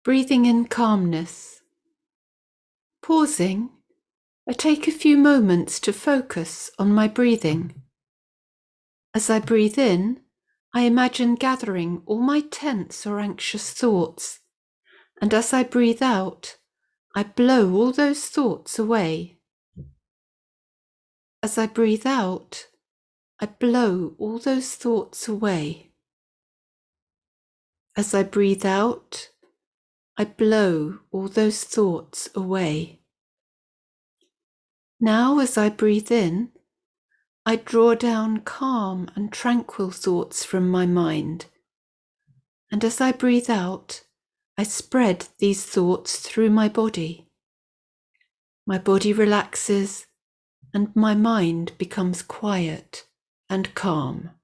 Breathing in calmness. Pausing, I take a few moments to focus on my breathing. As I breathe in, I imagine gathering all my tense or anxious thoughts, and as I breathe out, I blow all those thoughts away. As I breathe out, I blow all those thoughts away. As I breathe out, I blow all those thoughts away. Now, as I breathe in, I draw down calm and tranquil thoughts from my mind. And as I breathe out, I spread these thoughts through my body. My body relaxes and my mind becomes quiet and calm.